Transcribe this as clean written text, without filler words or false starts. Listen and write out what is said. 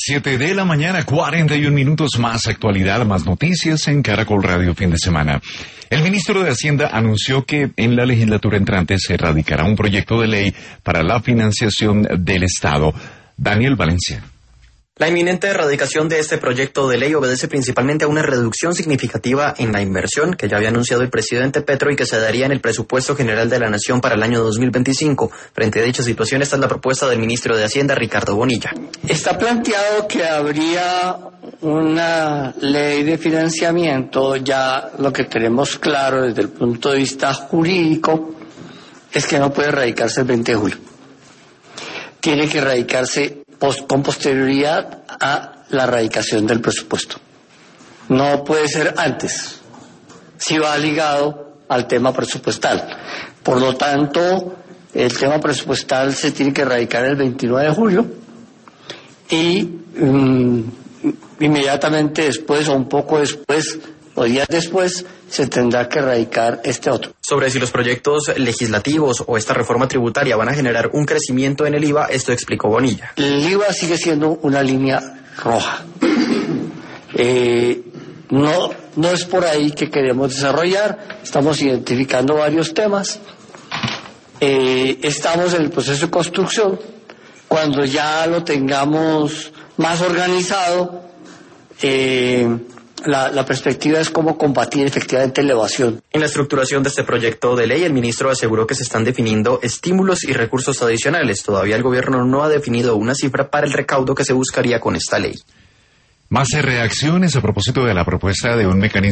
7 de la mañana, 41 minutos, más actualidad, más noticias en Caracol Radio fin de semana. El ministro de Hacienda anunció que en la legislatura entrante se radicará un proyecto de ley para la financiación del Estado. Daniel Valencia. La inminente erradicación de este proyecto de ley obedece principalmente a una reducción significativa en la inversión que ya había anunciado el presidente Petro y que se daría en el presupuesto general de la Nación para el año 2025. Frente a dicha situación, esta es la propuesta del ministro de Hacienda, Ricardo Bonilla. Está planteado que habría una ley de financiamiento. Ya lo que tenemos claro desde el punto de vista jurídico es que no puede erradicarse el 20 de julio. Tiene que erradicarse con posterioridad a la erradicación del presupuesto. No puede ser antes, si va ligado al tema presupuestal. Por lo tanto, el tema presupuestal se tiene que erradicar el 29 de julio y inmediatamente después o un poco después o días después se tendrá que erradicar este otro. Sobre si los proyectos legislativos o esta reforma tributaria van a generar un crecimiento en el IVA, esto explicó Bonilla. El IVA sigue siendo una línea roja. No es por ahí que queremos desarrollar. Estamos identificando varios temas. Estamos en el proceso de construcción. Cuando ya lo tengamos más organizado, la perspectiva es cómo combatir efectivamente la evasión. En la estructuración de este proyecto de ley, el ministro aseguró que se están definiendo estímulos y recursos adicionales. Todavía el gobierno no ha definido una cifra para el recaudo que se buscaría con esta ley. Más reacciones a propósito de la propuesta de un mecanismo